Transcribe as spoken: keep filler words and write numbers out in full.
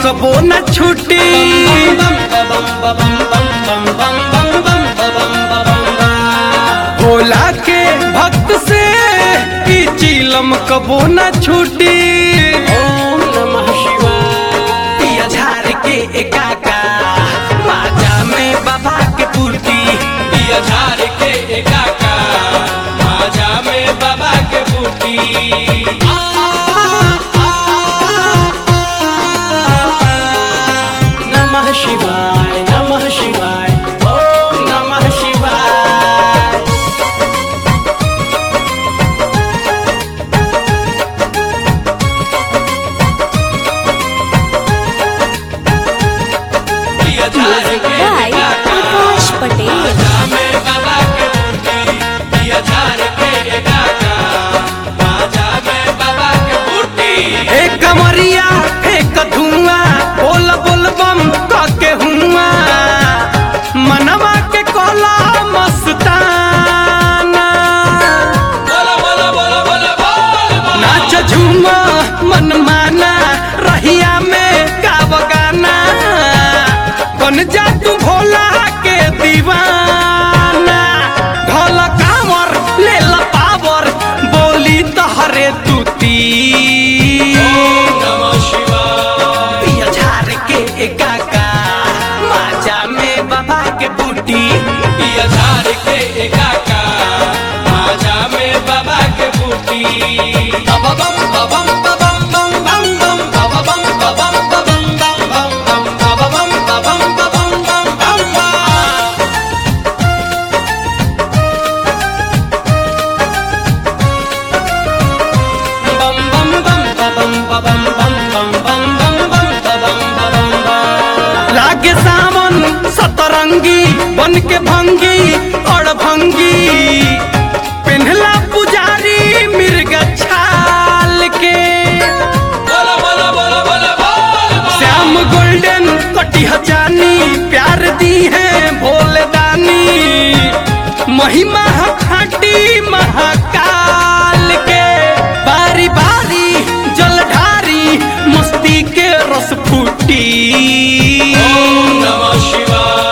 कबो न छूटी। भोला के भक्त से ई चिलम कबो न छूटी। ओम नमः शिवाय। पिया झार के एकाका माजा में बाबा के पूर्ति। पिया झार के एकाका माजा में बाबा के बूटी। नमः शिवाय नमः शिवाय ओम नमः शिवाय। पिया झार के By एकाका Prakash Patel. माजा में बाबा के बूटी। पिया झार के एकाका माजा में बाबा के बूटी। एक कमरिया एक धुआं बोल बोल बम के हुआ मनवा के कोला मस्ताना। बोला बोला बोला बोला बोला नाच झूमा मन माना रहिया में गाव गाना। बन जा तू भोला के दीवाना। ढोल कांवर ले ला पावर बोली तहरे तुती। नमः शिवाय। पिया झार के एकाका माजा में बाबा के बूटी। पिया झार के एकाका माजा में बाबा के बूटी। बबम बबम बबम बम बम बम बबम बबम बबम बम बम बम बबम बबम बबम बम बम बम। बम बम बम बबम बबम बम बम बम बम बम बबम बबम बम। लागे सावन सतरंगी बन के भंगी और भंगी। पिन्हला पुजारी मिर्ग छाल के। बोला बोला बोला बोला बोला श्याम गोल्डन कटी हजानी प्यार दी है भोले दानी। महिमा खाटी महाकाल के। बारी बारी जलधारी मस्ती के रस फूटी। ओम नमः शिवाय।